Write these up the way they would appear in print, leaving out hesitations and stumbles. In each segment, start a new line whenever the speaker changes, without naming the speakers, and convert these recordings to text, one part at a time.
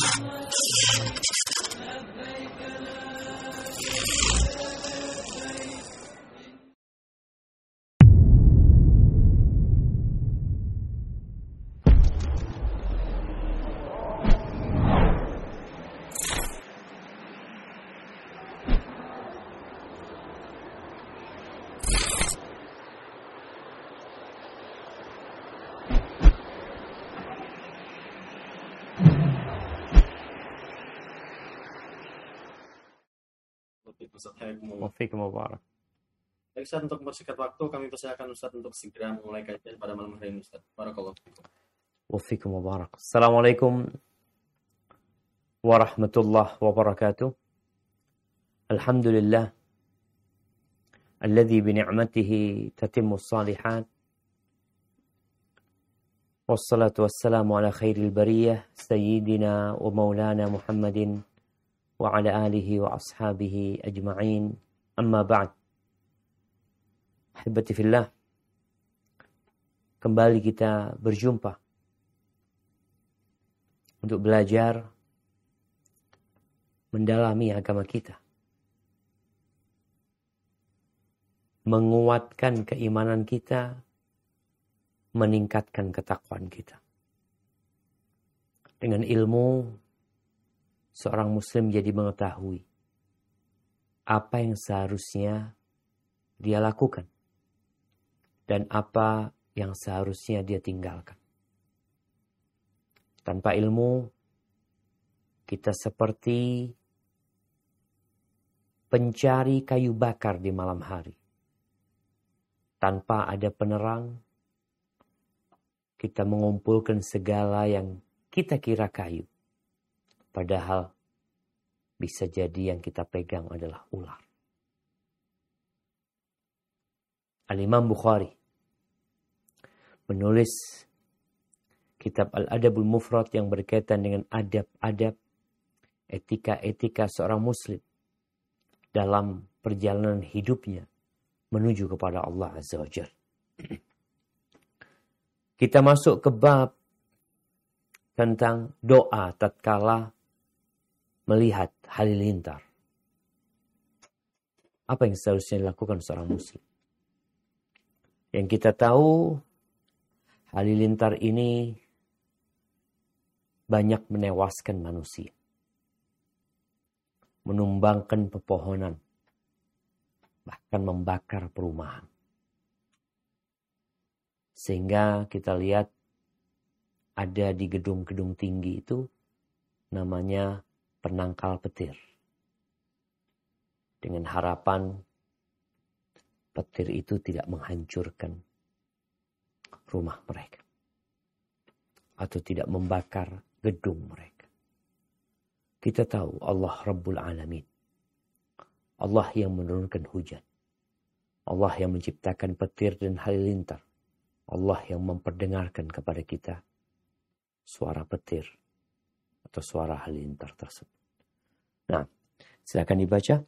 Wafikum mubarak.
Baik Ustaz, untuk mempersingkat waktu kami persilakan Ustaz untuk segera memulai kajian pada malam hari ini Ustaz. Barakallahu fikum.
Wafikum mubarak. Assalamualaikum warahmatullahi wabarakatuh. Alhamdulillah alladzi bi ni'matihi tatimmu shalihat. Wassalatu wassalamu ala khairil bariyah sayyidina wa maulana Muhammadin wa ala alihi wa ashabihi ajma'in. Amma ba'd. Ahibati fillah. Kembali kita berjumpa untuk belajar mendalami agama kita. Menguatkan keimanan kita, meningkatkan ketakwaan kita. Dengan ilmu, seorang muslim jadi mengetahui apa yang seharusnya dia lakukan dan apa yang seharusnya dia tinggalkan. Tanpa ilmu, kita seperti pencari kayu bakar di malam hari. Tanpa ada penerang, kita mengumpulkan segala yang kita kira kayu. Padahal bisa jadi yang kita pegang adalah ular. Al-Imam Bukhari menulis kitab Al-Adabul Mufrad yang berkaitan dengan adab-adab, etika-etika seorang muslim dalam perjalanan hidupnya menuju kepada Allah Azza wa Jalla. Kita masuk ke bab tentang doa tatkala melihat halilintar. Apa yang seharusnya dilakukan seorang muslim? Yang kita tahu, halilintar ini banyak menewaskan manusia. Menumbangkan pepohonan. Bahkan membakar perumahan. Sehingga kita lihat ada di gedung-gedung tinggi itu namanya penangkal petir. Dengan harapan petir itu tidak menghancurkan rumah mereka. Atau tidak membakar gedung mereka. Kita tahu Allah Rabbul Alamin. Allah yang menurunkan hujan. Allah yang menciptakan petir dan halilintar. Allah yang memperdengarkan kepada kita suara petir atau suara halilintar tersebut. Nah, silakan dibaca.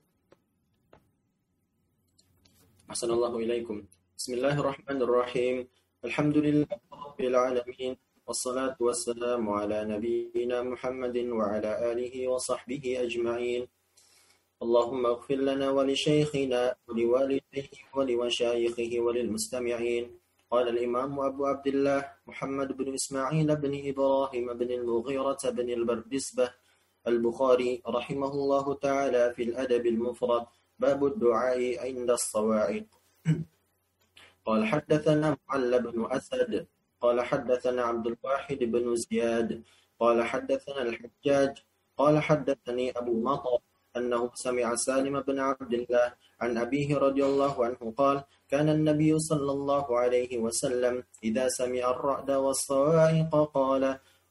Assalamualaikum ilaikum. Bismillahirrahmanirrahim. Alhamdulillahirabbil alamin. Wassalatu wassalamu ala nabiyyina Muhammadin wa ala alihi wa sahbihi ajma'in. Allahumma ighfir lana wa li shaykhina wa li walidayhi wa li mashayikhihi wa lil mustami'in. قال الإمام أبو عبد الله محمد بن إسماعيل بن إبراهيم بن المغيرة بن البردسبة البخاري رحمه الله تعالى في الأدب المفرد باب الدعاء عند الصواعق. قال حدثنا معل بن أسد قال حدثنا عبد الواحد بن زياد قال حدثنا الحجاج قال حدثني أبو مطر أنه سمع سالم بن عبد الله عن أبيه رضي الله عنه قال كان النبي صلى الله عليه وسلم إذا سمع الرعد والصواعق قال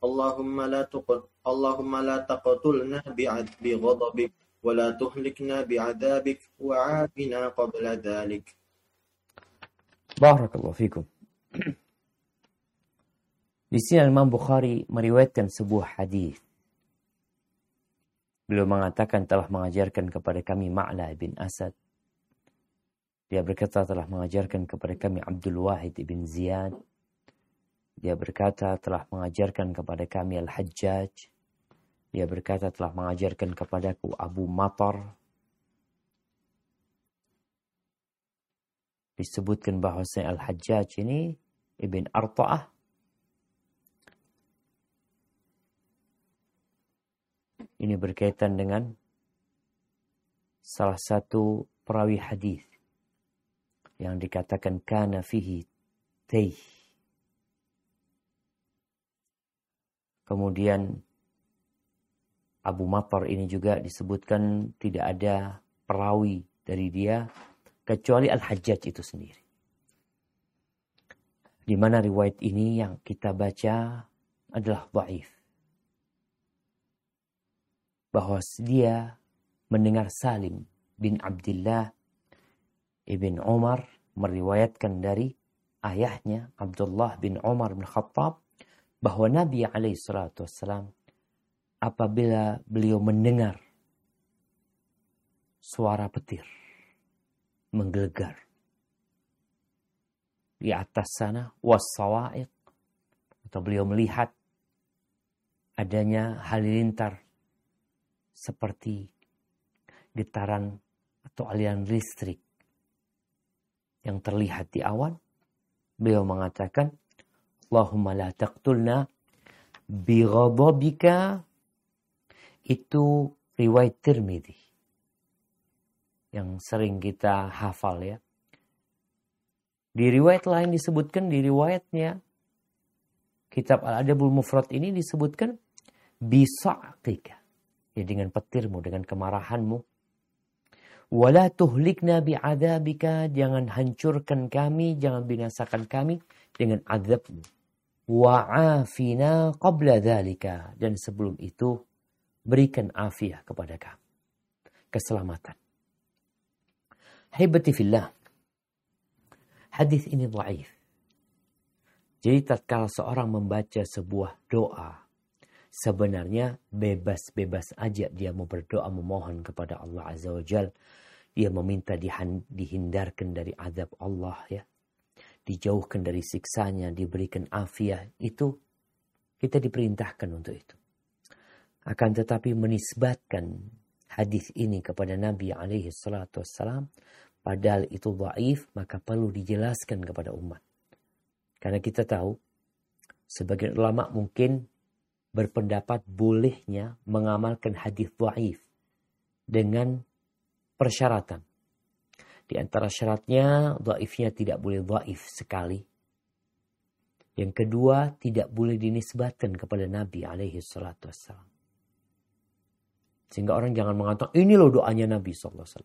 اللهم لا تقتلنا بغضبك ولا تهلكنا بعذابك وعافنا قبل ذلك.
Barakallahu fikum. Di sini Imam Bukhari meriwayatkan sebuah hadis. Beliau mengatakan telah mengajarkan kepada kami Ma'la bin Asad. Dia berkata telah mengajarkan kepada kami Abdul Wahid bin Ziyad. Dia berkata telah mengajarkan kepada kami Al-Hajjaj. Dia berkata telah mengajarkan kepadaku Abu Matar. Disebutkan bahwasanya Al-Hajjaj ini Ibn Arta'ah. Ini berkaitan dengan salah satu perawi hadis yang dikatakan kana fihi taih. Kemudian Abu Matar ini juga disebutkan tidak ada perawi dari dia kecuali Al-Hajjaj itu sendiri. Di mana riwayat ini yang kita baca adalah dhaif. Bahwa dia mendengar Salim bin Abdullah ibn Umar meriwayatkan dari ayahnya Abdullah bin Umar bin Khattab bahwa Nabi SAW apabila beliau mendengar suara petir menggelegar di atas sana was-sawa'iq, atau beliau melihat adanya halilintar seperti getaran atau aliran listrik yang terlihat di awan, beliau mengatakan Allahumma la taqtulna bi ghadabika. Itu riwayat Tirmidzi yang sering kita hafal ya. Di riwayat lain disebutkan, di riwayatnya kitab Al-Adabul Mufrad ini disebutkan bisa'qika, ya dengan petirmu, dengan kemarahanmu. Wala tuhlikna bi'adzabika, jangan hancurkan kami, jangan binasakan kami dengan azabmu. Wa'afina qabla dzalika, dan sebelum itu berikan afiah kepada kami, keselamatan. Haibati fillah, hadis ini dhaif. Jadi tatkala seorang membaca sebuah doa, sebenarnya bebas-bebas aja dia mau berdoa memohon kepada Allah Azza wa Jalla. Dia meminta dihindarkan dari azab Allah ya. Dijauhkan dari siksanya, diberikan afiah. Itu kita diperintahkan untuk itu. Akan tetapi menisbatkan hadis ini kepada Nabi alaihi salatu wassalam, padahal itu dhaif, maka perlu dijelaskan kepada umat. Karena kita tahu, sebagian ulama mungkin berpendapat bolehnya mengamalkan hadis dhaif dengan persyaratan. Di antara syaratnya, dhaifnya tidak boleh dhaif sekali. Yang kedua, tidak boleh dinisbatkan kepada Nabi alaihi salatu wassalam. Sehingga orang jangan mengatakan, ini loh doanya Nabi SAW.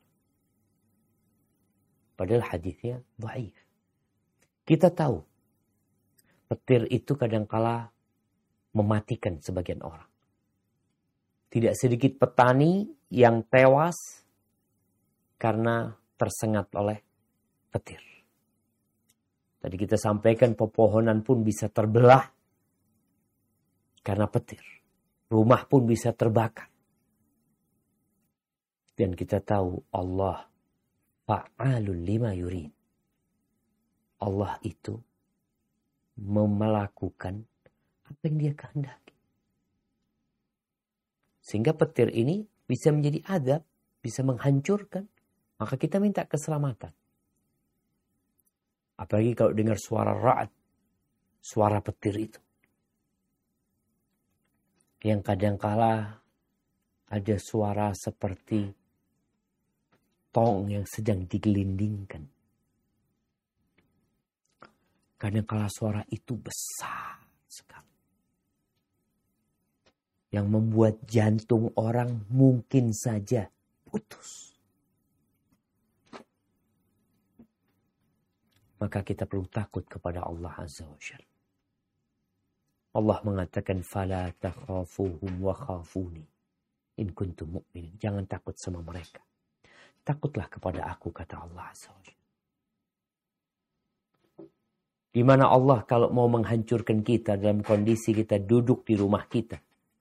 Padahal hadisnya dhaif. Kita tahu, petir itu kadangkala mematikan sebagian orang. Tidak sedikit petani yang tewas karena tersengat oleh petir. Tadi kita sampaikan pepohonan pun bisa terbelah karena petir. Rumah pun bisa terbakar. Dan kita tahu Allah fa'alun lima yurid. Allah itu melakukan apa yang dia kehendaki. Sehingga petir ini bisa menjadi azab, bisa menghancurkan. Maka kita minta keselamatan. Apalagi kalau dengar suara ra'ad, suara petir itu. Yang kadangkala ada suara seperti tong yang sedang digelindingkan. Kadangkala suara itu besar sekali. Yang membuat jantung orang mungkin saja putus. Maka kita perlu takut kepada Allah Azza wa Jalla. Allah mengatakan, فَلَا تَخَافُوهُمْ وَخَافُونِ إِن كُنْتُمْ مُؤْمِنِينَ. Jangan takut sama mereka. Takutlah kepada aku, kata Allah Azza wa Jalla. Di mana Allah kalau mau menghancurkan kita dalam kondisi kita duduk di rumah kita.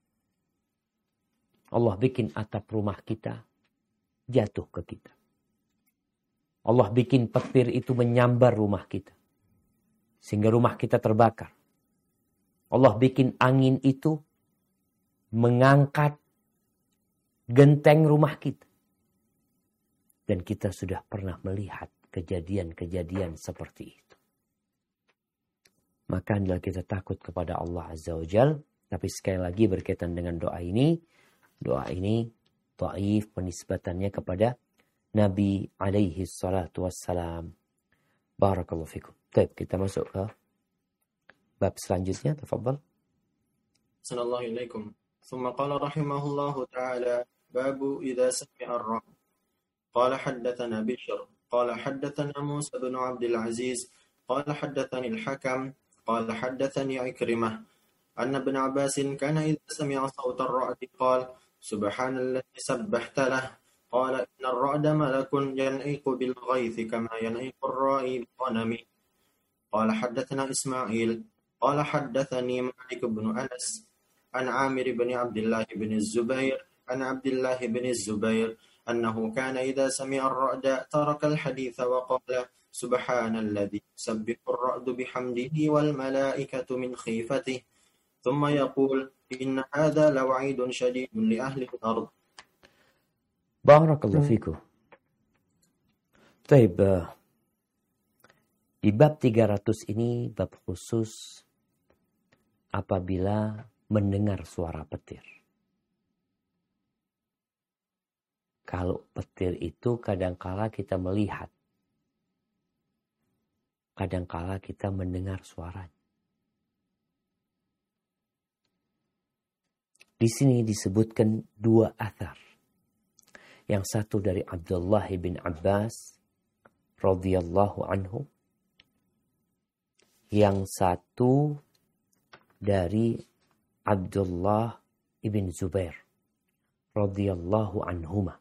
Allah bikin atap rumah kita jatuh ke kita. Allah bikin petir itu menyambar rumah kita. Sehingga rumah kita terbakar. Allah bikin angin itu mengangkat genteng rumah kita. Dan kita sudah pernah melihat kejadian-kejadian seperti itu. Maka hendaklah kita takut kepada Allah Azza wa Jalla. Tapi sekali lagi berkaitan dengan doa ini dhaif penisbatannya kepada Nabi alaihi salatu wassalam. Barakallahu fikum. Baik, kita masuk ke bab selanjutnya. Tafadhal.
Sallallahu alaikum. ثم قال رحمه الله تعالى باب إذا سمع الرعد قال حدثنا بشر قال حدثنا موسى بن عبد العزيز قال حدثني الحكم قال حدثني عكرمة أن ابن عباس كان إذا سمع صوت الرعد قال سبحان الذي سبحت له قال إن الرعد ملك ينعق بالغيث كما ينعق الراعي بالغنم قال حدثنا إسماعيل قال حدثني مالك بن أنس عن عامر بن عبد الله بن الزبير عن عبد الله بن الزبير أنه كان إذا سمع الرعد ترك الحديث وقال سبحان الذي يسبح الرعد بحمده والملائكة من خيفته ثم يقول إن هذا لوعيد شديد لأهل الأرض.
Barakallahu fikum. Baik, di bab 300 ini bab khusus apabila mendengar suara petir. Kalau petir itu kadangkala kita melihat, kadangkala kita mendengar suaranya. Di sini disebutkan dua athar. Yang satu dari Abdullah bin Abbas radhiyallahu anhu. Yang satu dari Abdullah bin Zubair radhiyallahu anhuma.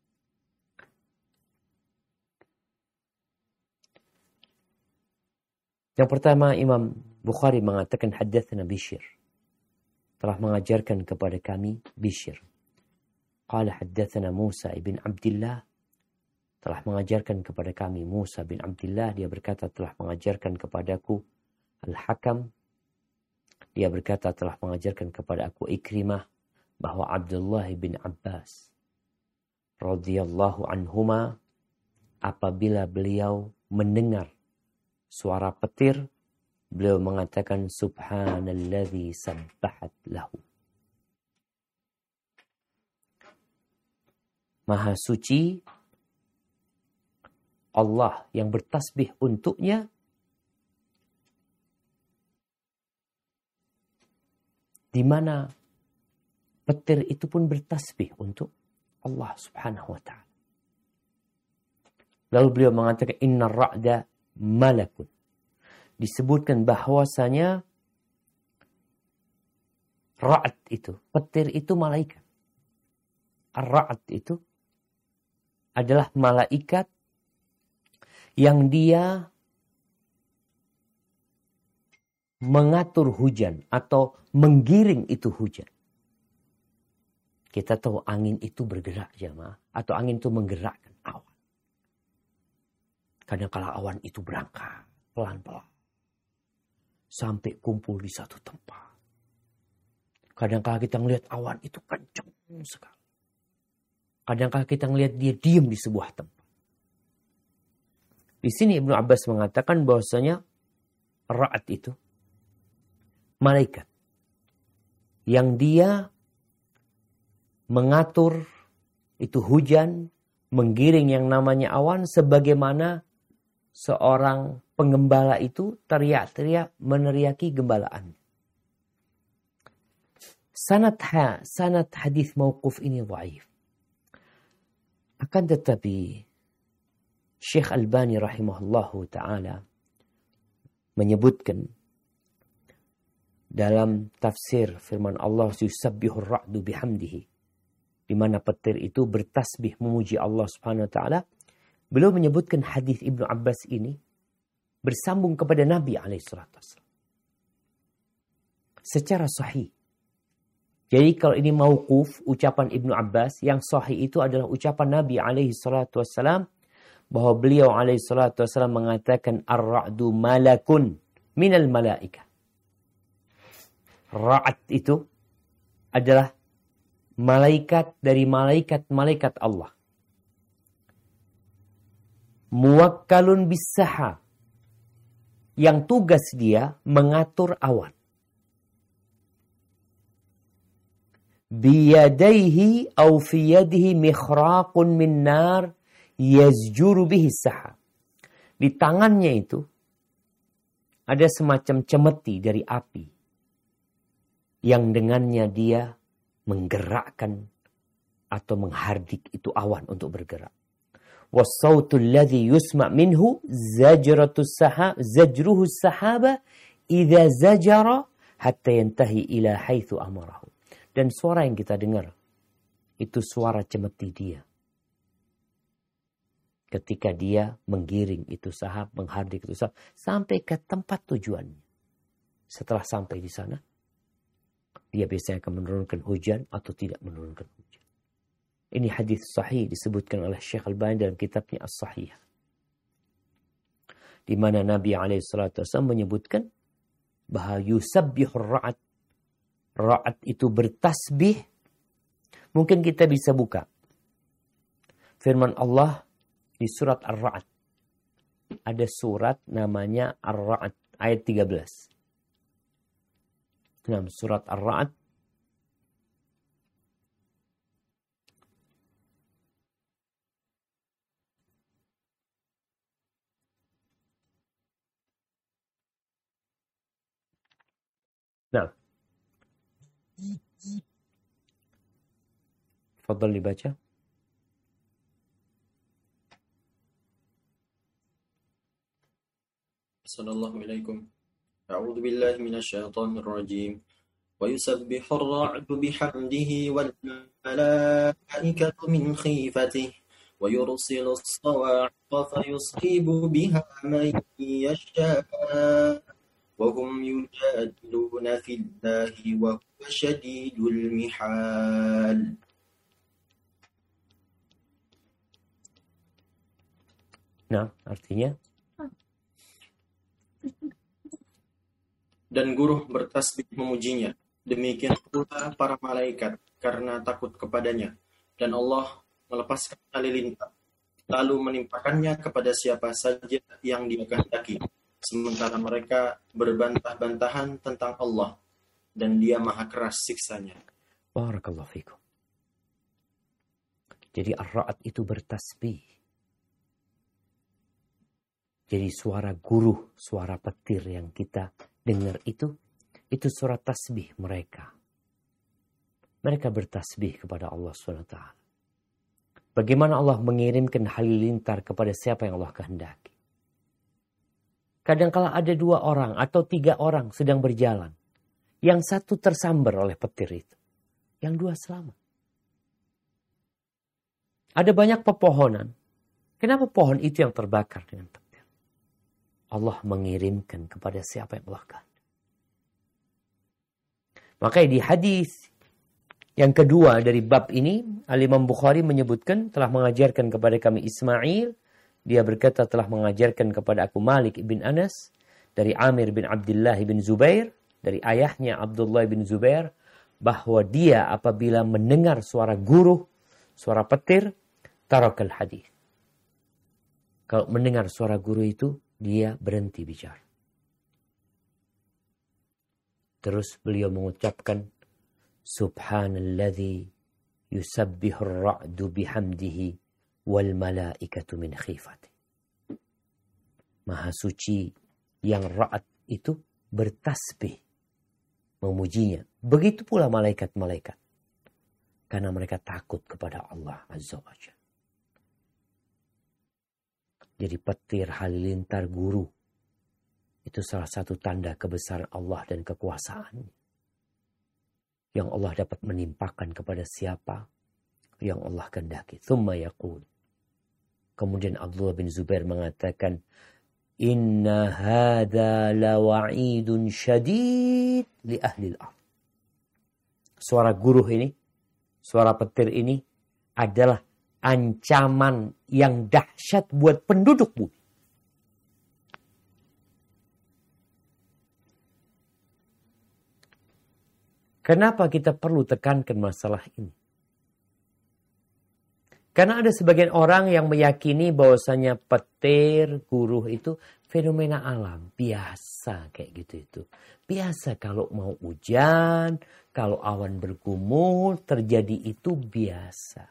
Yang pertama, Imam Bukhari mengatakan hadatsana Bishr, telah mengajarkan kepada kami Bishr. Qala hadatsana Musa ibn Abdullah, telah mengajarkan kepada kami Musa bin Abdullah. Dia berkata telah mengajarkan kepadaku Al-Hakam. Dia berkata telah mengajarkan kepada aku Ikrimah bahwa Abdullah bin Abbas radhiyallahu anhuma apabila beliau mendengar suara petir, beliau mengatakan subhanalladzi sabbahat lahu. Maha suci Allah yang bertasbih untuknya, di mana petir itu pun bertasbih untuk Allah Subhanahu wa ta'ala. Lalu beliau mengatakan inna ra'da malakun. Disebutkan bahwasanya ra'd itu, petir itu malaikat. Ar-ra'd itu adalah malaikat yang dia mengatur hujan atau menggiring itu hujan. Kita tahu angin itu bergerak, jemaah, atau angin itu menggerakkan awan. Kadang-kala awan itu berangkat pelan-pelan sampai kumpul di satu tempat. Kadang-kala kita melihat awan itu kencang sekali. Kadang-kala kita melihat dia diam di sebuah tempat. Di sini Ibnu Abbas mengatakan bahwasanya ra'd itu malaikat yang dia mengatur itu hujan, menggiring yang namanya awan, sebagaimana seorang penggembala itu teriak-teriak meneriaki gembalaan. Sanad hadis mauquf ini dhaif. Akan tetapi Syekh Albani rahimahullahu ta'ala menyebutkan dalam tafsir firman Allah yusabbihur ra'du bihamdihi, di mana petir itu bertasbih memuji Allah Subhanahu wa taala. Beliau menyebutkan hadis Ibnu Abbas ini bersambung kepada Nabi alaihi salatu wasallam secara sahih. Jadi kalau ini mauquf, ucapan Ibnu Abbas, yang sahih itu adalah ucapan Nabi alaihi salatu wasallam, bahwa beliau alaihi salatu wasallam mengatakan ar-ra'du malakun minal malaikah. Ra'd itu adalah malaikat dari malaikat-malaikat Allah. Muwakkalun bis-sahab, yang tugas dia mengatur awan. Biyadaihi aw fi yadihi mikhraqun min nar yazjuru bihi sahab. Di tangannya itu ada semacam cemeti dari api yang dengannya dia menggerakkan atau menghardik itu awan untuk bergerak. Wassautul ladzi yusma' minhu zajruhu sahaba idza zajara hatta yantahi ila haitsu amarahu. Dan suara yang kita dengar itu suara cemeti dia. Ketika dia menggiring itu sahab, menghardik itu sahab sampai ke tempat tujuannya. Setelah sampai di sana, dia biasanya akan menurunkan hujan atau tidak menurunkan hujan. Ini hadis sahih disebutkan oleh Syekh Al-Albani dalam kitabnya As-Sahih. Di mana Nabi SAW menyebutkan bahwa yusabbihur ra'at. Ra'at itu bertasbih. Mungkin kita bisa buka firman Allah di surat Ar-Ra'd. Ada surat namanya Ar-Ra'd ayat 13. Nah, surat Ar-Ra'd nah, fadhal dibaca.
Assalamualaikum. أعوذ بالله من الشيطان الرجيم ويسبح الرعد بحمده والملائكة من خيفته ويرسل الصواعق فيصيب بها من يشاء وهم يجادلون في الله وهو شديد المحال.
Nah, artinya
dan guru bertasbih memujinya. Demikian pula para malaikat karena takut kepadanya. Dan Allah melepaskan halilintar, lalu menimpakannya kepada siapa saja yang dia kehendaki. Sementara mereka berbantah-bantahan tentang Allah. Dan dia maha keras siksanya.
Barakallahu fikum. Jadi Ar-Ra'd itu bertasbih. Jadi suara guru, suara petir yang kita dengar itu suara tasbih mereka. Mereka bertasbih kepada Allah SWT. Bagaimana Allah mengirimkan halilintar kepada siapa yang Allah kehendaki. Kadangkala ada 2 orang atau 3 orang sedang berjalan. Yang satu tersambar oleh petir itu. Yang 2 selamat. Ada banyak pepohonan. Kenapa pohon itu yang terbakar dengan petir? Allah mengirimkan kepada siapa yang Allah kehendaki. Makanya di hadis yang kedua dari bab ini, Al-Imam Bukhari menyebutkan telah mengajarkan kepada kami Ismail. Dia berkata telah mengajarkan kepada aku Malik bin Anas dari Amir bin Abdullah bin Zubair dari ayahnya Abdullah bin Zubair bahwa dia apabila mendengar suara guru, suara petir, tarakal hadis. Kalau mendengar suara guru itu, dia berhenti bicara. Terus beliau mengucapkan Subhanalladzi yusabbihur ra'du bihamdihi wal malaikatu min khifati. Maha suci yang Ra'd itu bertasbih memujinya. Begitu pula malaikat-malaikat. Karena mereka takut kepada Allah Azza wa Jalla. Jadi petir, halilintar, guru. Itu salah satu tanda kebesaran Allah dan kekuasaannya. Yang Allah dapat menimpakan kepada siapa yang Allah kehendaki. Thumma yaqul. Kemudian Abdullah bin Zubair mengatakan, Inna hadha lawa'idun syadid li ahli al-ard. Suara guru ini, suara petir ini adalah ancaman yang dahsyat buat penduduk bumi. Kenapa kita perlu tekankan masalah ini? Karena ada sebagian orang yang meyakini bahwasanya petir, guruh itu fenomena alam. Biasa kayak gitu itu. Biasa kalau mau hujan, kalau awan bergumul, terjadi itu biasa.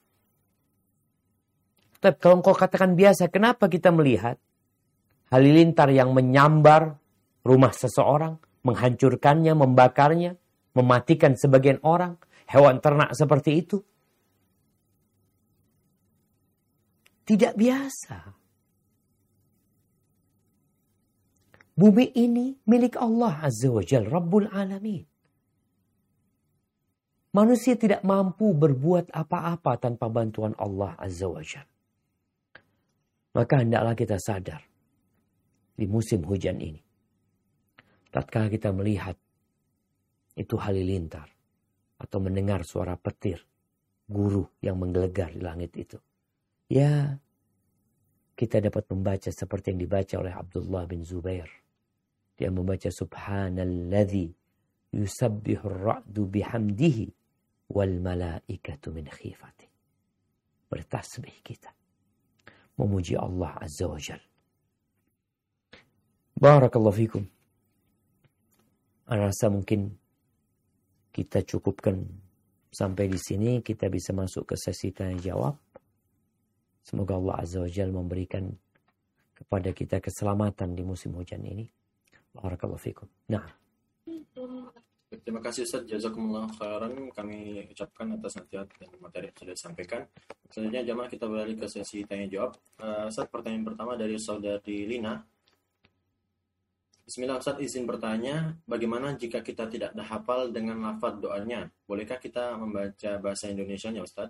Tapi kalau engkau katakan biasa, kenapa kita melihat halilintar yang menyambar rumah seseorang, menghancurkannya, membakarnya, mematikan sebagian orang, hewan ternak seperti itu? Tidak biasa. Bumi ini milik Allah Azza wa Jal, Rabbul Alamin. Manusia tidak mampu berbuat apa-apa tanpa bantuan Allah Azza wa Jal. Maka hendaklah kita sadar di musim hujan ini. Tatkala kita melihat itu halilintar atau mendengar suara petir, guruh yang menggelegar di langit itu. Ya, kita dapat membaca seperti yang dibaca oleh Abdullah bin Zubair. Dia membaca Subhanalladzi yusabbihur ra'du bihamdihi wal malaikatu min khifati. Bertasbih kita. Memuji Allah Azza wa Jal. Barakallahu fikum. Saya rasa mungkin kita cukupkan sampai di sini. Kita bisa masuk ke sesi tanya jawab. Semoga Allah Azza wa Jalla memberikan kepada kita keselamatan di musim hujan ini. Barakallahu fikum. Nah.
Terima kasih Ustaz, jazakumullah khairan kami ucapkan atas nasihat dan materi yang sudah disampaikan. Selanjutnya jamaah kita beralih ke sesi tanya jawab. Ustaz, pertanyaan pertama dari saudari Lina. Bismillah Ustaz, izin bertanya, bagaimana jika kita tidak hafal dengan lafaz doanya? Bolehkah kita membaca bahasa Indonesianya Ustaz?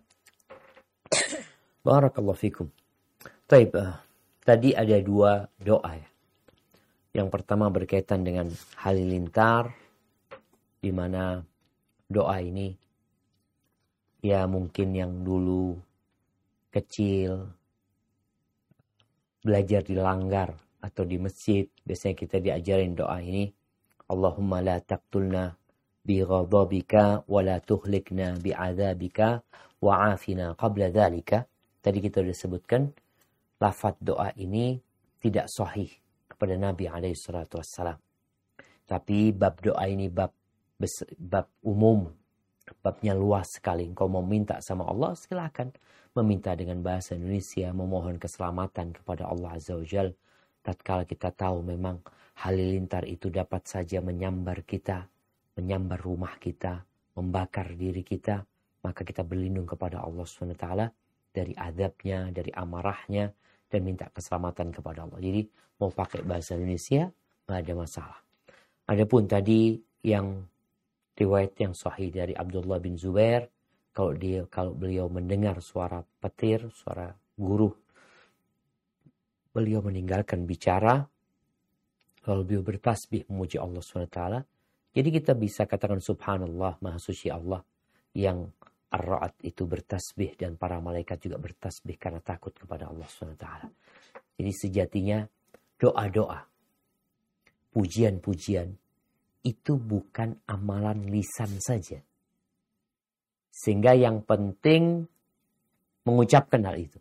Barakallahu fikum. Taib, tadi ada dua doa ya. Yang pertama berkaitan dengan halilintar, di mana doa ini ya mungkin yang dulu kecil belajar di langgar atau di masjid, biasanya kita diajarin doa ini. Allahumma la taqtulna bi ghadabika wa la tuhlikna bi adzabika wa afina qabla dzalika. Tadi kita sudah sebutkan lafaz doa ini tidak sahih kepada Nabi SAW. Tapi bab doa ini bab umum, babnya luas sekali. Engkau mau minta sama Allah, silakan meminta dengan bahasa Indonesia, memohon keselamatan kepada Allah Azza wa Jal. Tatkala kita tahu memang halilintar itu dapat saja menyambar kita, menyambar rumah kita, membakar diri kita, maka kita berlindung kepada Allah SWT dari azabnya, dari amarahnya, dan minta keselamatan kepada Allah. Jadi mau pakai bahasa Indonesia, nggak ada masalah. Adapun tadi yang riwayat yang sahih dari Abdullah bin Zubair, kalau beliau mendengar suara petir, suara guruh, beliau meninggalkan bicara, lalu beliau bertasbih memuji Allah SWT. Jadi kita bisa katakan subhanallah, maha suci Allah, yang Ar-Ra'd itu bertasbih dan para malaikat juga bertasbih karena takut kepada Allah SWT. Jadi sejatinya doa-doa, pujian-pujian itu bukan amalan lisan saja. Sehingga yang penting mengucapkan hal itu.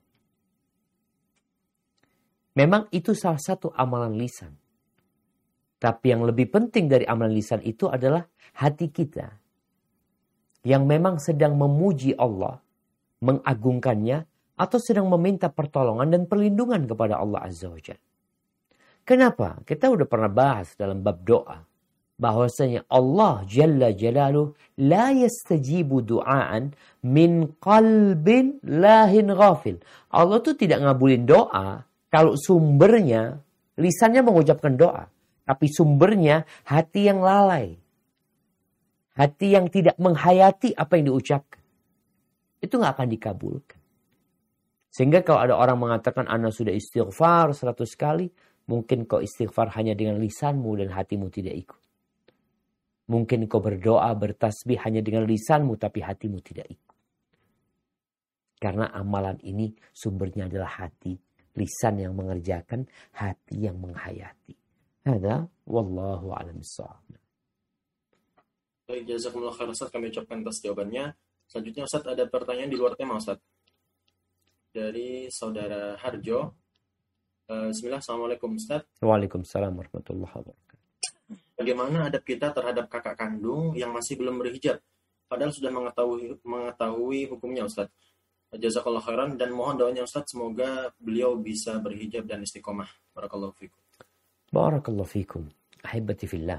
Memang itu salah satu amalan lisan. Tapi yang lebih penting dari amalan lisan itu adalah hati kita. Yang memang sedang memuji Allah, mengagungkannya, atau sedang meminta pertolongan dan perlindungan kepada Allah Azza wa Jalla. Kenapa? Kita udah pernah bahas dalam bab doa, bahwasanya Allah Jalla Jalaluh la yastajibu du'aan min qalbin lahin ghafil. Allah tuh tidak ngabulin doa kalau sumbernya, lisannya mengucapkan doa, tapi sumbernya hati yang lalai. Hati yang tidak menghayati apa yang diucapkan. Itu gak akan dikabulkan. Sehingga kalau ada orang mengatakan Anda sudah istighfar 100 kali. Mungkin kau istighfar hanya dengan lisanmu dan hatimu tidak ikut. Mungkin kau berdoa, bertasbih hanya dengan lisanmu tapi hatimu tidak ikut. Karena amalan ini sumbernya adalah hati. Lisan yang mengerjakan, hati yang menghayati. Hada wallahu a'lam bishawab.
Baik, jazakumullah khairan Ustaz, kami ucapkan atas jawabannya. Selanjutnya Ustaz, ada pertanyaan di luar tema Ustaz. dari saudara Harjo. Bismillah, Assalamualaikum Ustaz.
Waalaikumsalam warahmatullahi wabarakatuh.
Bagaimana adab kita terhadap kakak kandung yang masih belum berhijab, padahal sudah mengetahui hukumnya Ustaz? Jazakallah khairan, dan mohon doanya Ustaz, semoga beliau bisa berhijab dan istiqomah. Barakallahu fikum.
Barakallahu fikum. Ahibati fillah.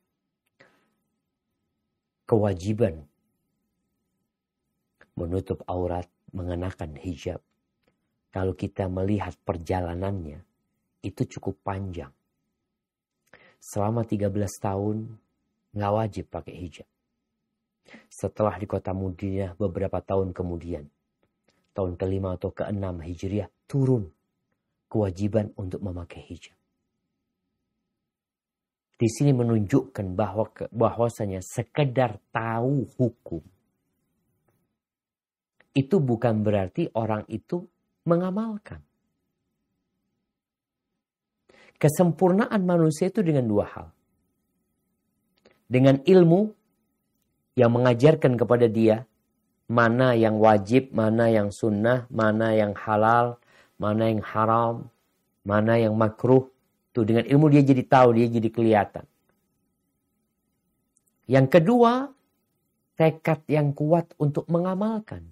Kewajiban menutup aurat, mengenakan hijab, kalau kita melihat perjalanannya, itu cukup panjang. Selama 13 tahun, nggak wajib pakai hijab. Setelah di kota Madinah beberapa tahun kemudian, tahun ke-5 atau ke-6 Hijriah, turun kewajiban untuk memakai hijab. Di sini menunjukkan bahwasanya sekedar tahu hukum, itu bukan berarti orang itu mengamalkan. Kesempurnaan manusia itu dengan dua hal. Dengan ilmu yang mengajarkan kepada dia mana yang wajib, mana yang sunnah, mana yang halal, mana yang haram, mana yang makruh. Tuh, dengan ilmu dia jadi tahu, dia jadi kelihatan. Yang kedua, tekad yang kuat untuk mengamalkan.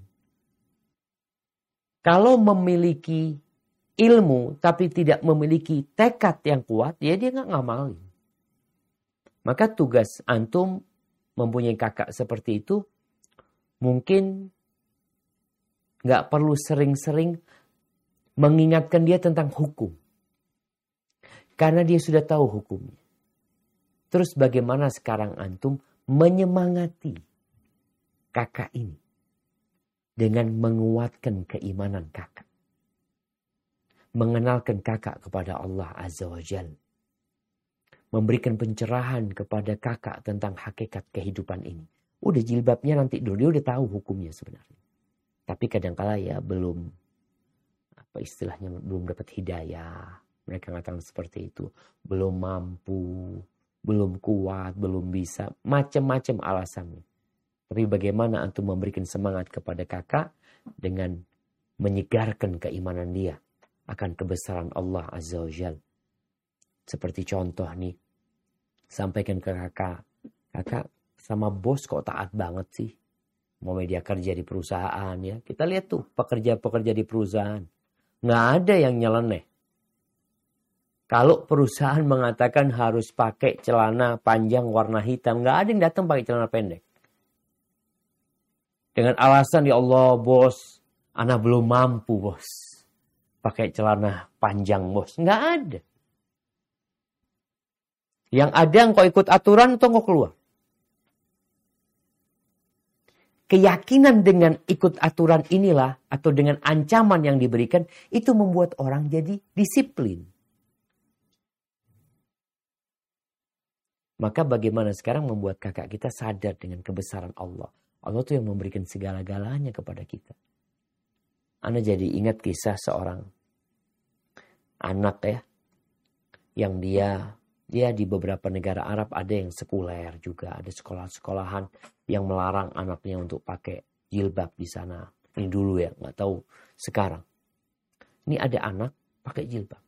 Kalau memiliki ilmu tapi tidak memiliki tekad yang kuat, ya dia nggak ngamalin. Maka tugas antum mempunyai kakak seperti itu, mungkin nggak perlu sering-sering mengingatkan dia tentang hukum. Karena dia sudah tahu hukumnya. Terus bagaimana sekarang antum menyemangati kakak ini dengan menguatkan keimanan kakak. Mengenalkan kakak kepada Allah Azza wa Jalla. Memberikan pencerahan kepada kakak tentang hakikat kehidupan ini. Udah jilbabnya nanti dulu, dia udah tahu hukumnya sebenarnya. Tapi kadang-kala ya belum, apa istilahnya, belum dapat hidayah. Mereka mengatakan seperti itu. Belum mampu, belum kuat, belum bisa. Macam-macam alasannya. Tapi bagaimana antum memberikan semangat kepada kakak dengan menyegarkan keimanan dia akan kebesaran Allah Azza wa Jalla. Seperti contoh nih, sampaikan ke kakak, kakak sama bos kok taat banget sih. Mau dia kerja di perusahaan ya. Kita lihat tuh pekerja-pekerja di perusahaan. Nggak ada yang nyeleneh. Kalau perusahaan mengatakan harus pakai celana panjang warna hitam, nggak ada yang datang pakai celana pendek. Dengan alasan, ya Allah bos, ana belum mampu bos. Pakai celana panjang bos. Nggak ada. Yang ada engkau ikut aturan atau engkau keluar. Keyakinan dengan ikut aturan inilah, atau dengan ancaman yang diberikan, itu membuat orang jadi disiplin. Maka bagaimana sekarang membuat kakak kita sadar dengan kebesaran Allah. Allah tuh yang memberikan segala-galanya kepada kita. Ana jadi ingat kisah seorang anak ya. Yang dia di beberapa negara Arab ada yang sekuler juga. Ada sekolah-sekolahan yang melarang anaknya untuk pakai jilbab di sana. Ini dulu ya, nggak tahu sekarang. Ini ada anak pakai jilbab.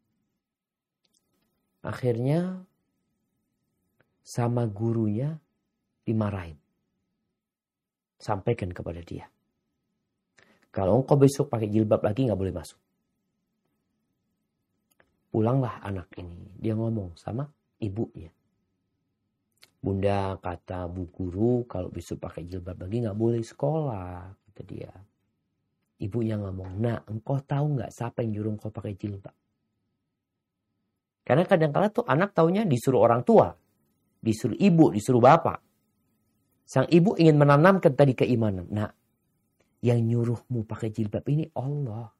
Akhirnya sama gurunya dimarahin. Sampaikan kepada dia. Kalau engkau besok pakai jilbab lagi nggak boleh masuk. Pulanglah anak ini. Dia ngomong sama ibunya. Bunda, kata bu guru kalau besok pakai jilbab lagi nggak boleh sekolah. Kata dia. Ibunya ngomong, nak engkau tahu nggak siapa yang nyuruh engkau pakai jilbab? Karena kadang-kadang tuh anak taunya disuruh orang tua. Disuruh ibu, disuruh bapak. Sang ibu ingin menanamkan tadi keimanan. Nah, yang nyuruhmu pakai jilbab ini Allah.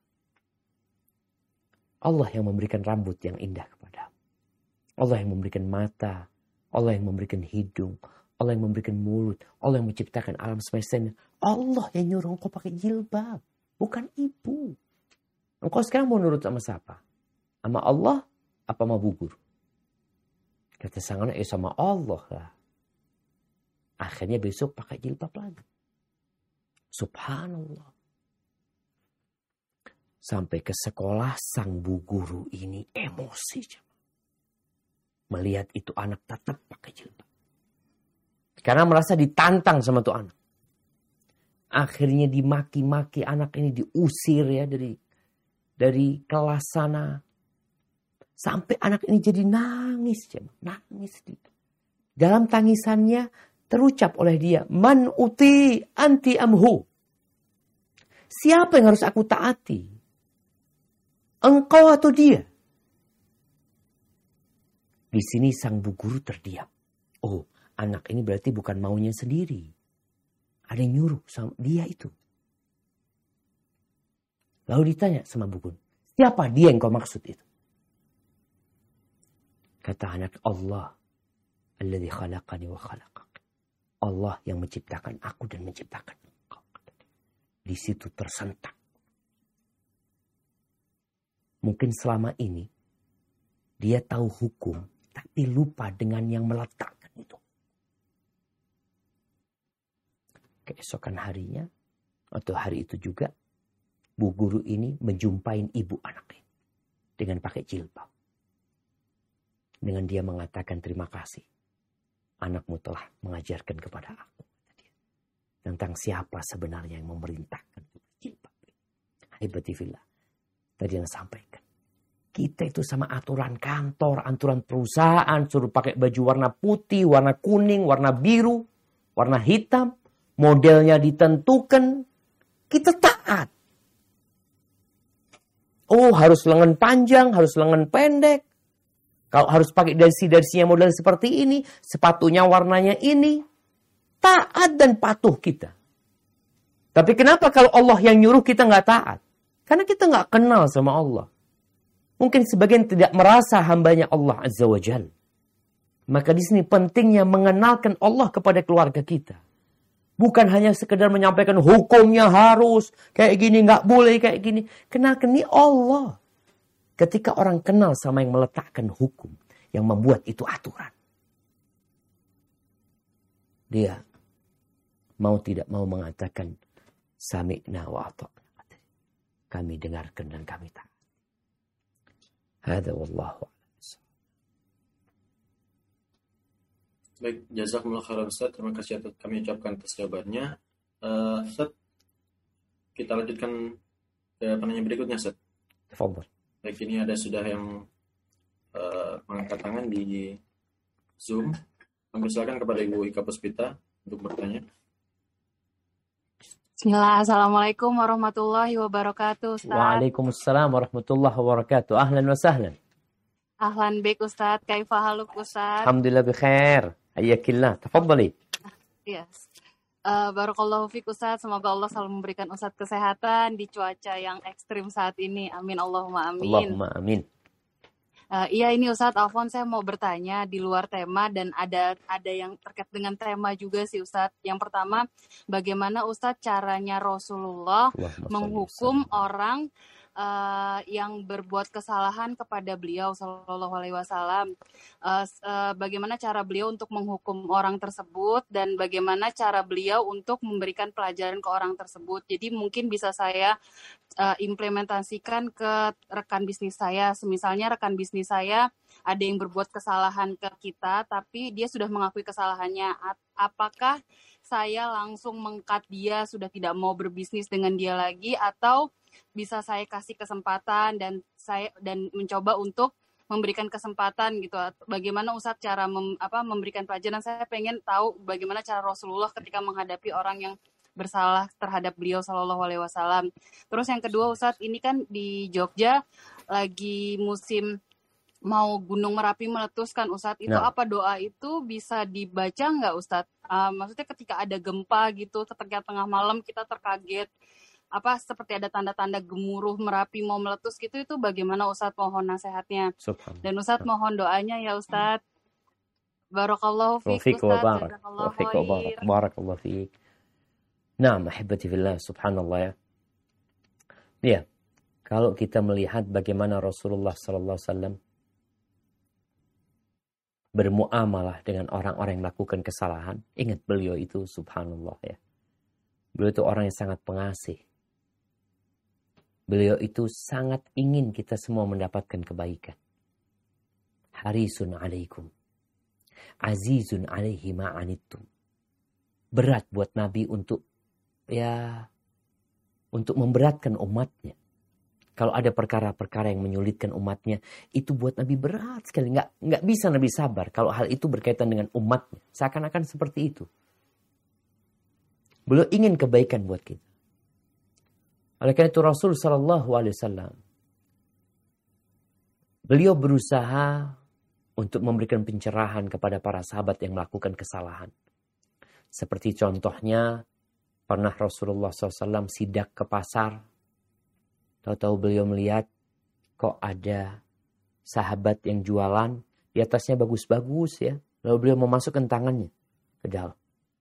Allah yang memberikan rambut yang indah kepadamu. Allah yang memberikan mata. Allah yang memberikan hidung. Allah yang memberikan mulut. Allah yang menciptakan alam semesta ini. Allah yang nyuruh engkau pakai jilbab. Bukan ibu. Engkau sekarang mau nurut sama siapa? Sama Allah apa sama bu guru? Kata sang anak, ya sama Allah lah. Akhirnya besok pakai jilbab lagi. Subhanallah. Sampai ke sekolah sang bu guru ini emosi. Melihat itu anak tetap pakai jilbab. Karena merasa ditantang sama tuh anak. Akhirnya dimaki-maki anak ini, diusir ya dari kelas sana. Sampai anak ini jadi nangis. Nangis. Dalam tangisannya terucap oleh dia, man uti anti amhu. Siapa yang harus aku taati? Engkau atau dia? Di sini sang bu guru terdiam. Oh, anak ini berarti bukan maunya sendiri. Ada yang nyuruh sama dia itu. Lalu ditanya sama bu guru, siapa dia yang kau maksud itu? Kata anak, Allah. Alladzi khalaqani wa khalaqak. Allah yang menciptakan aku dan menciptakan engkau. Di situ tersentak. Mungkin selama ini dia tahu hukum, tapi lupa dengan yang meletakkan itu. Keesokan harinya, atau hari itu juga, bu guru ini menjumpai ibu anaknya dengan pakai jilbab. Dengan dia mengatakan terima kasih. Anakmu telah mengajarkan kepada aku tentang siapa sebenarnya yang memerintahkan jilbab. Hibatifillah. Tadi yang sampaikan. Kita itu sama aturan kantor, aturan perusahaan, suruh pakai baju warna putih, warna kuning, warna biru, warna hitam, modelnya ditentukan, kita taat. Oh, harus lengan panjang, harus lengan pendek. Kalau harus pakai darsi-darsinya model seperti ini, sepatunya warnanya ini, taat dan patuh kita. Tapi kenapa kalau Allah yang nyuruh kita nggak taat? Karena kita nggak kenal sama Allah. Mungkin sebagian tidak merasa hambanya Allah Azza wa Jalla. Maka di sini pentingnya mengenalkan Allah kepada keluarga kita. Bukan hanya sekedar menyampaikan hukumnya harus kayak gini, nggak boleh kayak gini. Kenalkan ini Allah. Ketika orang kenal sama yang meletakkan hukum, yang membuat itu aturan. Dia mau tidak mau mengatakan, sami'na wa ata'na. Kami dengarkan dan kami taat. Hada wallahu a'lam.
Baik, jazakumullah khairan Ustaz. Terima kasih atas kami ucapkan atas jawabannya. Ustaz, kita lanjutkan ke penanya berikutnya, Ustaz.
Tafadhol.
Baik, ini ada sudah yang mengangkat tangan di Zoom. Kami silakan kepada Ibu Ika Puspita untuk bertanya.
Bismillah, Assalamualaikum warahmatullahi wabarakatuh, Ustaz.
Waalaikumsalam warahmatullahi wabarakatuh. Ahlan wa sahlan.
Ahlan bik, Ustaz. Kaifa haluk, Ustaz?
Alhamdulillah bikhair. Hayyakillah. Tafadhali.
Yes. Barakallahu fiik, Ustaz. Semoga Allah selalu memberikan Ustaz kesehatan di cuaca yang ekstrim saat ini. Amin, Allahumma amin.
Allahumma amin.
Iya, ini Ustadz Alfon, saya mau bertanya di luar tema dan ada yang terkait dengan tema juga sih Ustadz. Yang pertama, bagaimana Ustadz caranya Rasulullah menghukum orang yang berbuat kesalahan kepada beliau Sallallahu Alaihi Wasallam? Bagaimana cara beliau untuk menghukum orang tersebut dan bagaimana cara beliau untuk memberikan pelajaran ke orang tersebut? Jadi mungkin bisa saya implementasikan ke rekan bisnis saya. Misalnya rekan bisnis saya ada yang berbuat kesalahan ke kita, tapi dia sudah mengakui kesalahannya. Apakah saya langsung meng-cut dia, sudah tidak mau berbisnis dengan dia lagi, atau bisa saya kasih kesempatan dan mencoba untuk memberikan kesempatan gitu? Bagaimana Ustadz cara memberikan pelajaran? Saya pengen tahu bagaimana cara Rasulullah ketika menghadapi orang yang bersalah terhadap beliau Sallallahu Alaihi Wasallam. Terus yang kedua Ustadz, ini kan di Jogja lagi musim mau Gunung Merapi meletus kan Ustadz. Itu apa doa itu bisa dibaca nggak Ustadz? Maksudnya ketika ada gempa gitu, ketika tengah malam kita terkaget, seperti ada tanda-tanda gemuruh Merapi mau meletus gitu, itu bagaimana Ustadz? Mohon nasihatnya. Dan Ustadz mohon doanya ya Ustadz. Barakallahu fiik Ustadz.
Barakallahu fiik. Nah, mahibati fillah, subhanallah ya. Ya, kalau kita melihat bagaimana Rasulullah sallallahu alaihi wasallam bermuamalah dengan orang-orang yang melakukan kesalahan, ingat beliau itu subhanallah ya. Beliau itu orang yang sangat pengasih. Beliau itu sangat ingin kita semua mendapatkan kebaikan. Harisun alaikum. Azizun alaihi ma'anittum. Berat buat Nabi untuk memberatkan umatnya. Kalau ada perkara-perkara yang menyulitkan umatnya, itu buat Nabi berat sekali. Nggak bisa Nabi sabar kalau hal itu berkaitan dengan umatnya. Seakan-akan seperti itu. Beliau ingin kebaikan buat kita. Oleh karena itu Rasul SAW, beliau berusaha untuk memberikan pencerahan kepada para sahabat yang melakukan kesalahan. Seperti contohnya, pernah Rasulullah SAW sidak ke pasar. Tahu-tahu beliau melihat kok ada sahabat yang jualan, di atasnya bagus-bagus ya. Lalu beliau memasukkan tangannya ke dalam.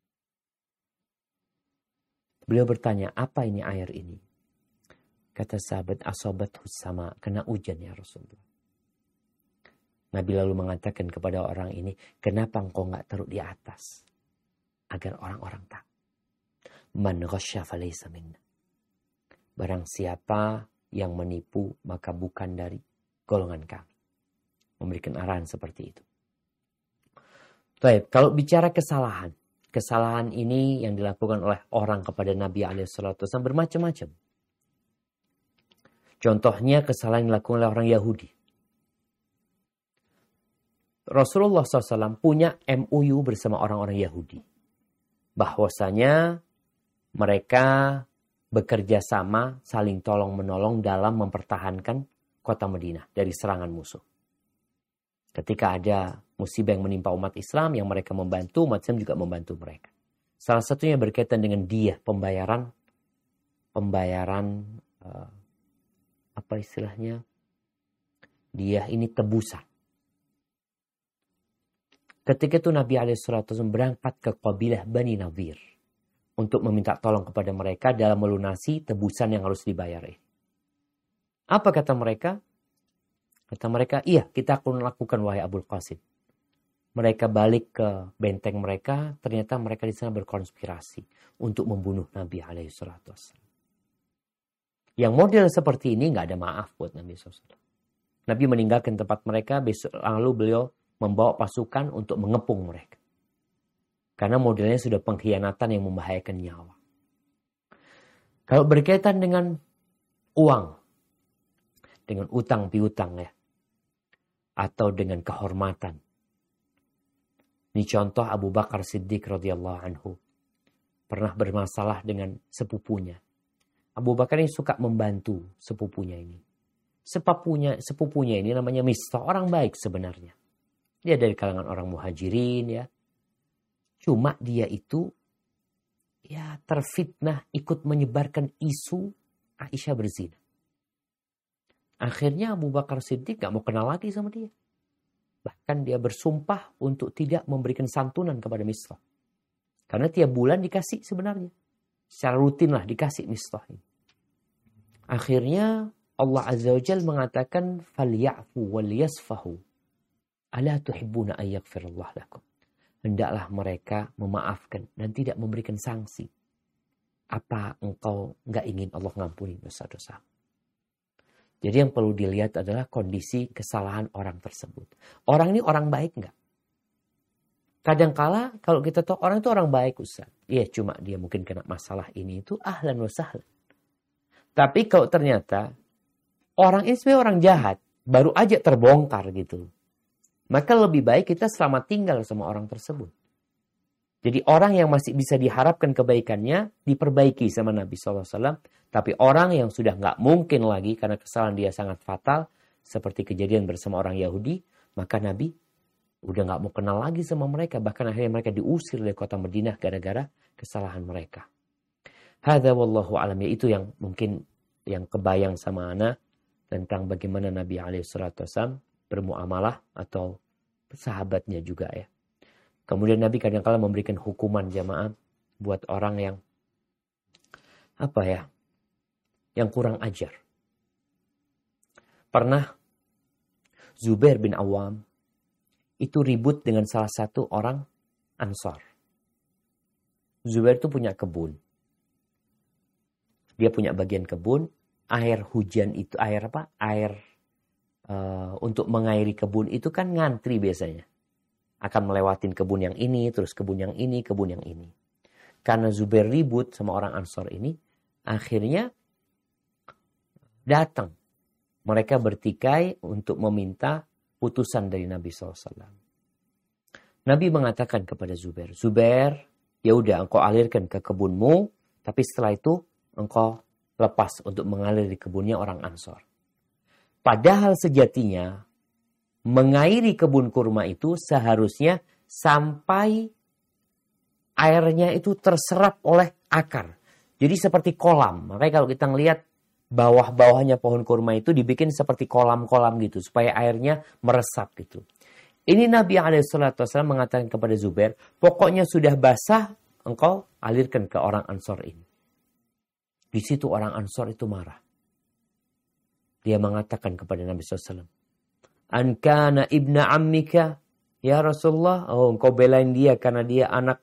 Beliau bertanya, apa ini air ini? Kata sahabat, asobat husama, kena hujan ya Rasulullah. Nabi lalu mengatakan kepada orang ini, kenapa engkau nggak taruh di atas? Agar orang-orang tahu. Man ghasya falaysa minna. Barang siapa yang menipu, maka bukan dari golongan kami. Memberikan arahan seperti itu. Baik, kalau bicara kesalahan. Kesalahan ini yang dilakukan oleh orang kepada Nabi SAW bermacam-macam. Contohnya kesalahan yang dilakukan oleh orang Yahudi. Rasulullah SAW punya MOU bersama orang-orang Yahudi. Bahwasanya mereka bekerja sama, saling tolong-menolong dalam mempertahankan kota Madinah dari serangan musuh. Ketika ada musibah yang menimpa umat Islam, yang mereka membantu, umat Islam juga membantu mereka. Salah satunya berkaitan dengan dia, pembayaran apa istilahnya? Dia ini tebusan. Ketika itu Nabi SAW berangkat ke kabilah Bani Nadir untuk meminta tolong kepada mereka dalam melunasi tebusan yang harus dibayar. Apa kata mereka? Kata mereka, iya kita akan lakukan wahai Abul Qasim. Mereka balik ke benteng mereka, ternyata mereka di sana berkonspirasi untuk membunuh Nabi SAW. Yang model seperti ini nggak ada maaf buat Nabi SAW. Nabi meninggalkan tempat mereka, lalu beliau membawa pasukan untuk mengepung mereka. Karena modelnya sudah pengkhianatan yang membahayakan nyawa. Kalau berkaitan dengan uang, dengan utang piutang ya, atau dengan kehormatan. Ini contoh Abu Bakar Siddiq radhiyallahu anhu pernah bermasalah dengan sepupunya. Abu Bakar ini suka membantu sepupunya ini. Sepupunya ini namanya Mistah, orang baik sebenarnya. Dia dari kalangan orang muhajirin ya. Cuma dia itu ya terfitnah ikut menyebarkan isu Aisyah berzina. Akhirnya Abu Bakar Siddiq gak mau kenal lagi sama dia. Bahkan dia bersumpah untuk tidak memberikan santunan kepada Mistah. Karena tiap bulan dikasih sebenarnya. Secara rutin lah dikasih Mistah ini. Akhirnya Allah Azza wa Jalla mengatakan فَلْيَعْفُوا وَلْيَصْفَحُوا أَلَا تُحِبُّونَ أَن يَغْفِرَ اللَّهُ لَكُمْ. Hendaklah mereka memaafkan dan tidak memberikan sanksi. Apa engkau gak ingin Allah ngampuni dosa-dosa? Jadi yang perlu dilihat adalah kondisi kesalahan orang tersebut. Orang ini orang baik gak? Kadangkala kalau kita tahu orang itu orang baik Ustaz. Ya cuma dia mungkin kena masalah ini itu ahlan wa sahlan. Tapi kalau ternyata orang ini sebenarnya orang jahat, baru aja terbongkar gitu. Maka lebih baik kita selamat tinggal sama orang tersebut. Jadi orang yang masih bisa diharapkan kebaikannya diperbaiki sama Nabi SAW. Tapi orang yang sudah nggak mungkin lagi karena kesalahan dia sangat fatal. Seperti kejadian bersama orang Yahudi. Maka Nabi udah nggak mau kenal lagi sama mereka. Bahkan akhirnya mereka diusir dari kota Madinah gara-gara kesalahan mereka. Hadza wallahu alam, ya itu yang mungkin yang kebayang sama ana tentang bagaimana Nabi SAW bermuamalah atau sahabatnya juga ya. Kemudian Nabi kadang-kala memberikan hukuman jamaah buat orang yang yang kurang ajar. Pernah Zubair bin Awam itu ribut dengan salah satu orang Ansar. Zubair itu punya kebun. Dia punya bagian kebun, air hujan itu, air untuk mengairi kebun itu kan ngantri biasanya. Akan melewatin kebun yang ini, terus kebun yang ini, kebun yang ini. Karena Zubair ribut sama orang Ansor ini, akhirnya datang. Mereka bertikai untuk meminta putusan dari Nabi SAW. Nabi mengatakan kepada Zubair, Zubair, ya udah engkau alirkan ke kebunmu, tapi setelah itu engkau lepas untuk mengalir di kebunnya orang Ansor. Padahal sejatinya mengairi kebun kurma itu seharusnya sampai airnya itu terserap oleh akar. Jadi seperti kolam. Makanya kalau kita ngelihat bawah-bawahnya pohon kurma itu dibikin seperti kolam-kolam gitu. Supaya airnya meresap gitu. Ini Nabi SAW mengatakan kepada Zubair, pokoknya sudah basah, engkau alirkan ke orang Ansor ini. Di situ orang Ansor itu marah. Dia mengatakan kepada Nabi SAW, An kana ibna ammika, ya Rasulullah, oh engkau belain dia karena dia anak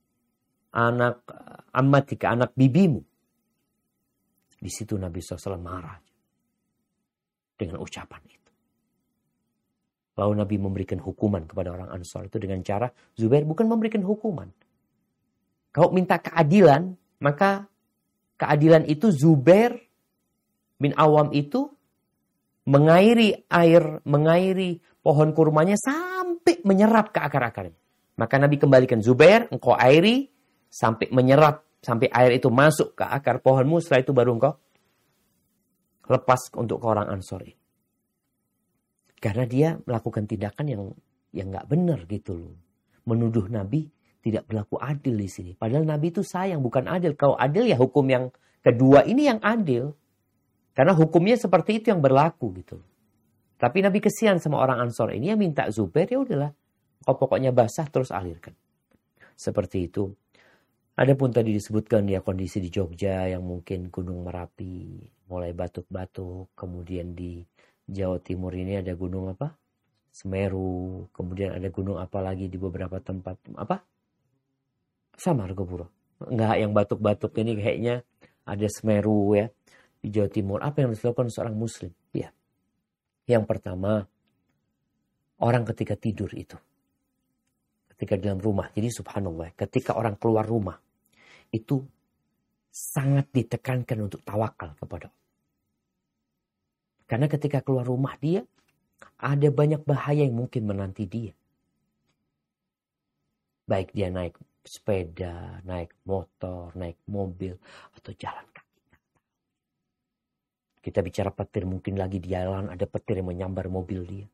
ammatika, anak bibimu. Di situ Nabi SAW marah dengan ucapan itu. Lalu Nabi memberikan hukuman kepada orang Ansor itu dengan cara Zubair bukan memberikan hukuman. Kalau minta keadilan, maka keadilan itu Zubair bin Awam itu mengairi pohon kurmanya sampai menyerap ke akar-akarnya. Maka Nabi kembalikan, Zubair, engkau airi sampai menyerap, sampai air itu masuk ke akar pohonmu, setelah itu baru engkau lepas untuk ke orang Ansor ini. Karena dia melakukan tindakan yang nggak benar gitu loh. Menuduh Nabi tidak berlaku adil di sini. Padahal Nabi itu sayang, bukan adil. Kalau adil ya hukum yang kedua ini yang adil. Karena hukumnya seperti itu yang berlaku gitu. Tapi Nabi kesian sama orang Ansor ini yang minta Zubair, ya udahlah. Kau pokoknya basah terus alirkan. Seperti itu. Adapun tadi disebutkan ya kondisi di Jogja yang mungkin Gunung Merapi mulai batuk-batuk, kemudian di Jawa Timur ini ada gunung apa? Semeru, kemudian ada gunung apa lagi di beberapa tempat apa? Samargopuro. Enggak, yang batuk-batuk ini kayaknya ada Semeru ya di Jawa Timur. Apa yang harus dilakukan seorang muslim? Ya. Yang pertama, orang ketika tidur itu. Ketika di dalam rumah. Jadi subhanallah, ketika orang keluar rumah itu sangat ditekankan untuk tawakal kepada Allah. Karena ketika keluar rumah dia, ada banyak bahaya yang mungkin menanti dia. Baik dia naik sepeda, naik motor, naik mobil, atau jalan kaki. Kita bicara petir, mungkin lagi di jalan ada petir yang menyambar mobil dia.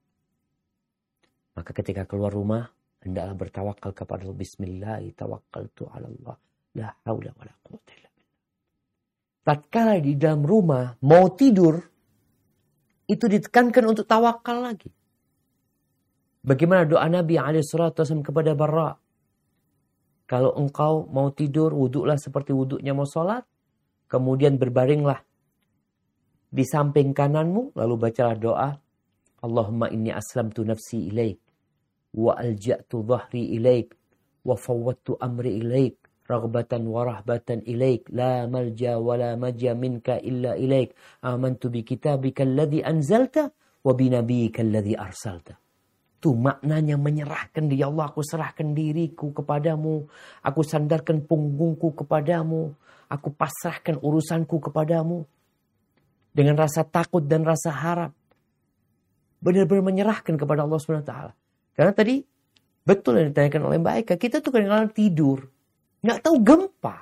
Maka ketika keluar rumah, hendaklah bertawakal kepada Allah. Bismillah, tawakkaltu ala Allah. La haula wa la quwwata illa billah. Tatkala di dalam rumah, mau tidur, itu ditekankan untuk tawakal lagi. Bagaimana doa Nabi SAW kepada Barra? Kalau engkau mau tidur, wuduklah seperti wuduknya mau sholat. Kemudian berbaringlah di samping kananmu. Lalu bacalah doa. Allahumma inni aslamtu nafsi ilaik. Wa alja'tu dhahri ilaik. Wa fawwadtu amri ilaik. Raghbatan wa rahbatan ilaik. La malja wa la majja minka illa ilaik. Amantu bi kitabika alladhi anzalta. Wa bi nabiyika alladhi arsalta. Itu maknanya menyerahkan diri. Ya Allah, aku serahkan diriku kepadamu. Aku sandarkan punggungku kepadamu. Aku pasrahkan urusanku kepadamu. Dengan rasa takut dan rasa harap. Benar-benar menyerahkan kepada Allah SWT. Karena tadi betul yang ditanyakan oleh Mbak Eka. Kita tuh kadang-kadang tidur. Nggak tahu gempa.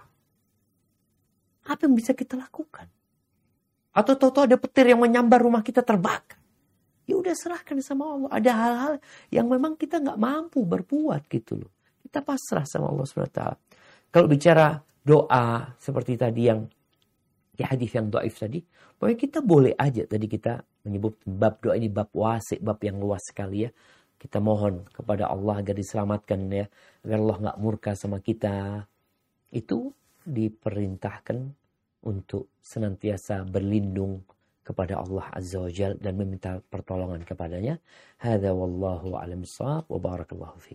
Apa yang bisa kita lakukan? Atau tahu-tahu ada petir yang menyambar rumah kita terbakar. Ya udah serahkan sama Allah. Ada hal-hal yang memang kita nggak mampu berbuat gitu loh. Kita pasrah sama Allah SWT. Kalau bicara doa seperti tadi yang di hadis yang dhaif tadi, pokoknya kita boleh aja tadi kita menyebut bab doa ini bab wasi, bab yang luas sekali ya. Kita mohon kepada Allah agar diselamatkan ya, agar Allah nggak murka sama kita. Itu diperintahkan untuk senantiasa berlindung kepada Allah Azza wa Jalla dan meminta pertolongan kepadanya. Hadza wallahu a'lam bissawab wa barakallahu fiik.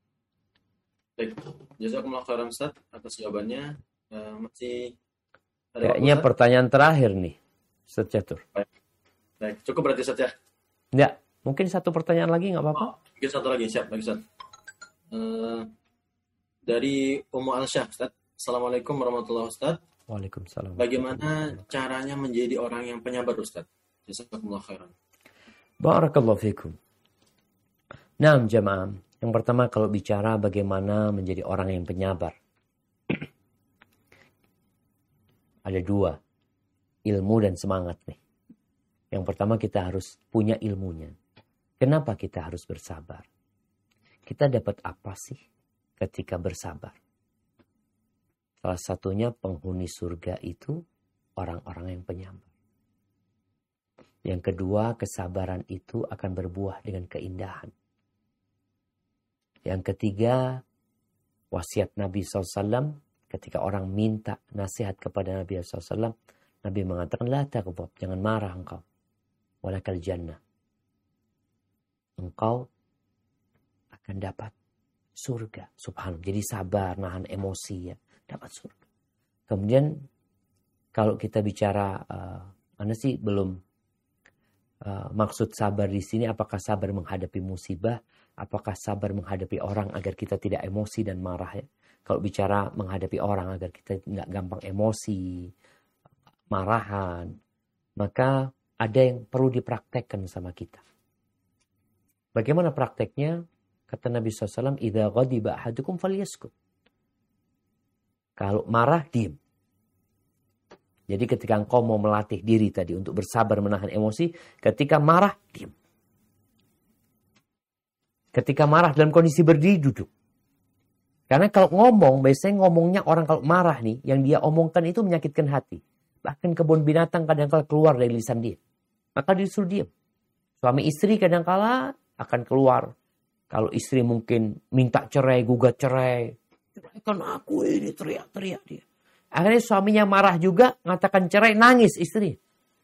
Baik, jazakumullah khairan Ustaz atas jawabannya. Masih
Kayaknya pertanyaan terakhir nih, Ustaz Catur.
Baik, cukup berarti Ustaz ya?
Ya, mungkin satu pertanyaan lagi nggak apa-apa?
Mungkin satu lagi, siap, baik Ustaz. Dari Ummu Alsyah, Ustaz. Assalamualaikum warahmatullahi wabarakatuh.
Waalaikumsalam.
Bagaimana caranya menjadi orang yang penyabar, Ustaz? Jazakumullah khairan.
Barakallahu fikum. Nah, jamaah. Yang pertama kalau bicara bagaimana menjadi orang yang penyabar. Ada dua. Ilmu dan semangat nih. Yang pertama kita harus punya ilmunya. Kenapa kita harus bersabar? Kita dapat apa sih ketika bersabar? Salah satunya penghuni surga itu orang-orang yang penyabar. Yang kedua, kesabaran itu akan berbuah dengan keindahan. Yang ketiga, wasiat Nabi SAW ketika orang minta nasihat kepada Nabi SAW, Nabi mengatakan, la taghdab, jangan marah engkau. Walakal jannah. Engkau akan dapat surga. Subhanallah. Jadi sabar, nahan emosi ya. Dapat surga. Kemudian kalau kita bicara, mana sih belum maksud sabar di sini, apakah sabar menghadapi musibah, apakah sabar menghadapi orang agar kita tidak emosi dan marah ya. Kalau bicara menghadapi orang agar kita tidak gampang emosi, marahan, maka ada yang perlu dipraktekkan sama kita. Bagaimana prakteknya? Kata Nabi SAW, idza ghadiba ahadukum falyaskut. Kalau marah, diam. Jadi ketika engkau mau melatih diri tadi untuk bersabar menahan emosi, ketika marah, diam. Ketika marah dalam kondisi berdiri, duduk. Karena kalau ngomong, biasanya ngomongnya orang kalau marah nih, yang dia omongkan itu menyakitkan hati. Bahkan kebun binatang kadang-kala keluar dari lisan dia. Maka disuruh diam. Suami istri kadang-kala akan keluar. Kalau istri mungkin minta cerai, gugat cerai. Ceraikan aku ini, teriak-teriak dia. Akhirnya suaminya marah juga, mengatakan cerai, nangis istri.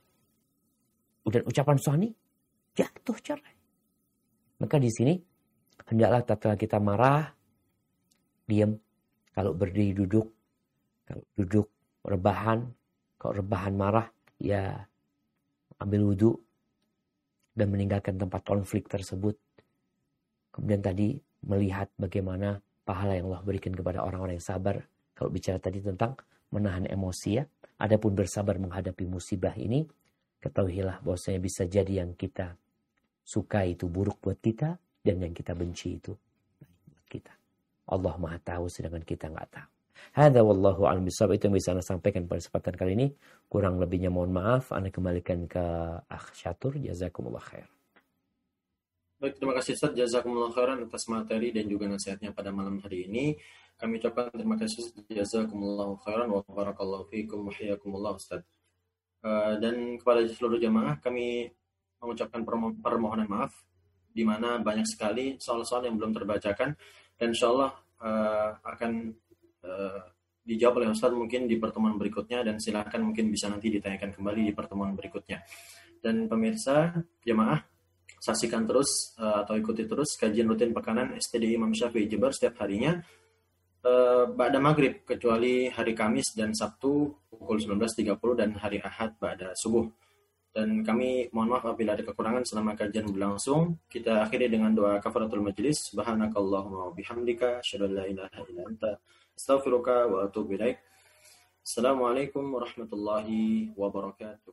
Dan ucapan suami, jatuh cerai. Maka di sini, hendaklah tatkala kita marah, diam. Kalau berdiri duduk, kalau duduk rebahan, kalau rebahan marah, ya ambil wudhu dan meninggalkan tempat konflik tersebut. Kemudian tadi melihat bagaimana pahala yang Allah berikan kepada orang-orang yang sabar. Kalau bicara tadi tentang menahan emosi ya. Adapun bersabar menghadapi musibah ini, ketahuilah bahwasanya bisa jadi yang kita suka itu buruk buat kita, dan yang kita benci itu baik buat kita. Allah Maha tahu sedangkan kita nggak tahu. Hadza wallahu a'lam bishawab. Itu yang bisa Anda sampaikan pada kesempatan kali ini. Kurang lebihnya mohon maaf. Anda kembalikan ke Akh Catur. Jazakumullah khair.
Baik, terima kasih Ustaz. Jazakumullah khairan atas materi dan juga nasihatnya pada malam hari ini. Kami ucapkan terima kasih Ustaz. Jazakumullah khairan wa barakallahu fiikum wa hiyakumullah Ustaz. Dan kepada seluruh jamaah kami mengucapkan permohonan maaf di mana banyak sekali soal-soal yang belum terbacakan, dan insyaallah akan dijawab oleh Ustaz mungkin di pertemuan berikutnya, dan silakan mungkin bisa nanti ditanyakan kembali di pertemuan berikutnya. Dan pemirsa jamaah, saksikan terus atau ikuti terus kajian rutin pekanan STDI Imam Syafi'i Jember setiap harinya ba'da maghrib, kecuali hari Kamis dan Sabtu pukul 19.30 dan hari Ahad ba'da subuh. Dan kami mohon maaf apabila ada kekurangan selama kajian berlangsung. Kita akhiri dengan doa kafaratul majlis. Subhanakallahumma wa bihamdika asyhadu an la ilaha illa anta astaghfiruka wa atubu ilaik. Assalamualaikum warahmatullahi wabarakatuh.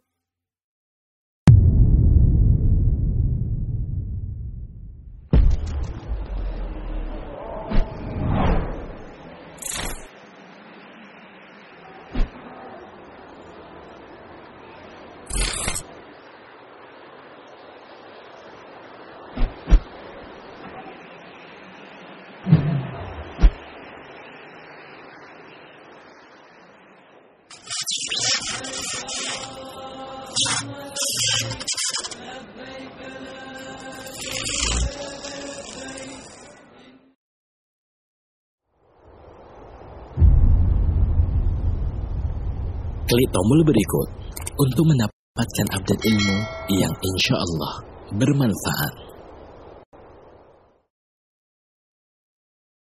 Klik tombol berikut untuk mendapatkan update ilmu yang insya Allah bermanfaat.